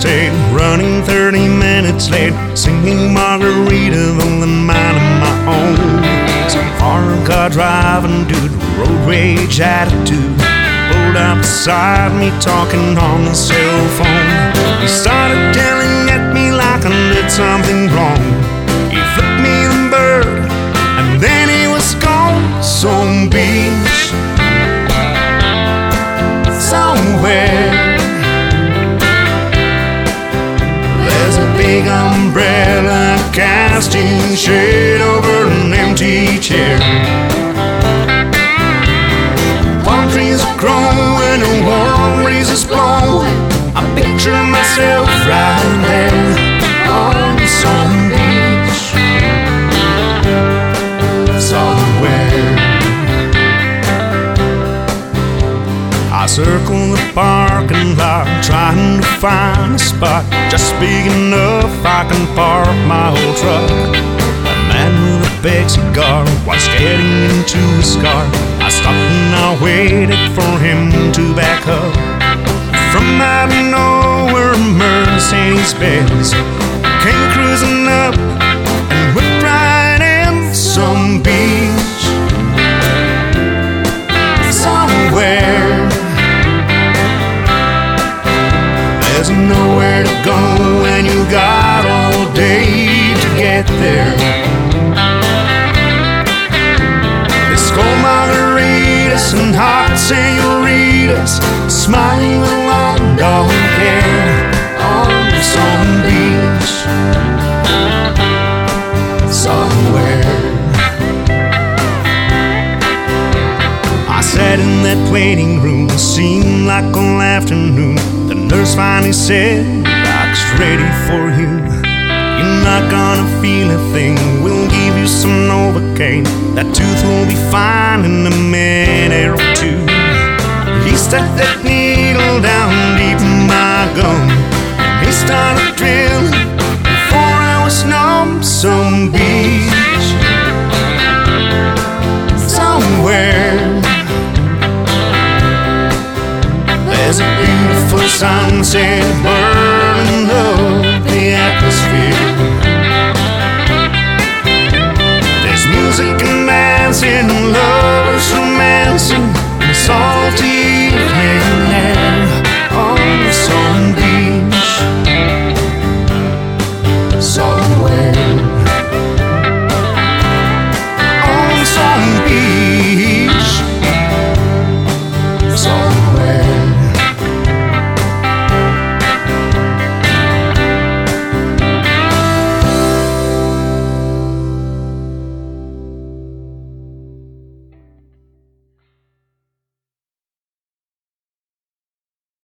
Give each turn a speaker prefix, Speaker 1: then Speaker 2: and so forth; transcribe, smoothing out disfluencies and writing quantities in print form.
Speaker 1: interstate, running 30 minutes late, singing Margarita on the mind of my own. Some foreign car driving dude, road rage attitude, pulled up beside me talking on the cell phone. He started yelling at me like I did something wrong. He flipped me the bird and then he was gone. Some beach somewhere, there's a big umbrella casting shade over an empty chair. Palm trees are growing and warm breezes blowing. I picture myself right there on some beach somewhere. I circle the parking lot trying to find a spot just big enough I can park my whole truck. A man with a big cigar was getting into his car. I stopped and I waited for him to back up. From out of nowhere, a Mercedes Benz came cruising up and whipped right in some beach somewhere. There's nowhere to go when you got all day to get there. Disco margaritas and hot senoritas, smiling with long dark hair on some beach somewhere. I sat in that waiting room, it seemed like all afternoon. The nurse finally said, "Doc's ready for you. You're not gonna feel a thing. We'll give you some Novocaine. That tooth will be fine in a minute or two." He stuck that needle down deep in my gum and he started drilling before I was numb. Some beach somewhere, there's a beautiful sunset